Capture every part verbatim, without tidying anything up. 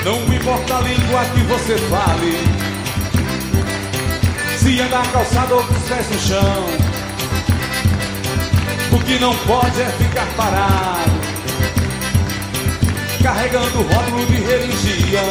Não me importa a língua que você fale, se andar calçado ou com os pés no chão. O que não pode é ficar parado, carregando rótulo de religião.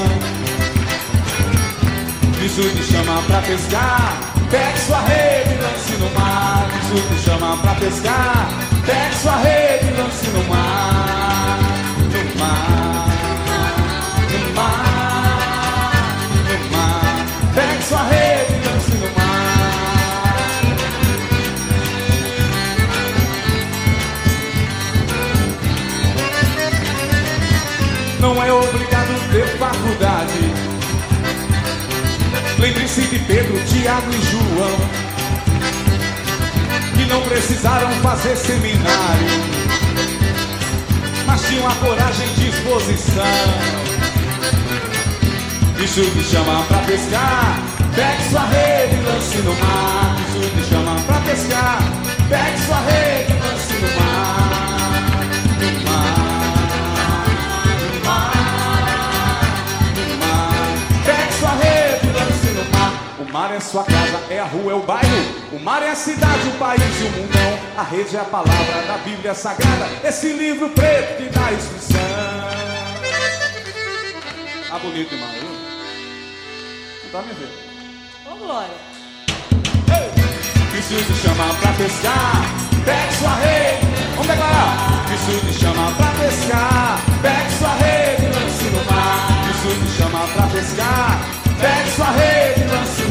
Isso te chama pra pescar, pegue sua rede e lance no mar. Isso te chama pra pescar, pegue sua rede e lance no mar. No mar, no mar, no mar. Pegue sua rede e lance no mar. Não é obrigado ter faculdade. Lembre-se de Pedro, Tiago e João, que não precisaram fazer seminário, mas tinham a coragem e disposição. Isso te chama pra pescar, pegue sua rede e lance no mar. Isso te chama pra pescar, pegue sua rede e lance no mar. No mar, no mar, no mar. Pegue sua rede e lance no mar. O mar é sua casa, é a rua, é o bairro. O mar é a cidade, o país e o mundão. A rede é a palavra da Bíblia Sagrada, esse livro preto que dá instrução. Tá bonito demais, viu? Não tá me vendo? Ô, Glória. Isso te chama pra pescar, pegue sua rede. Vamos declarar. Isso te chama pra pescar, pegue sua rede e lance no mar. Isso te chama pra pescar, pegue sua rede e lance no mar.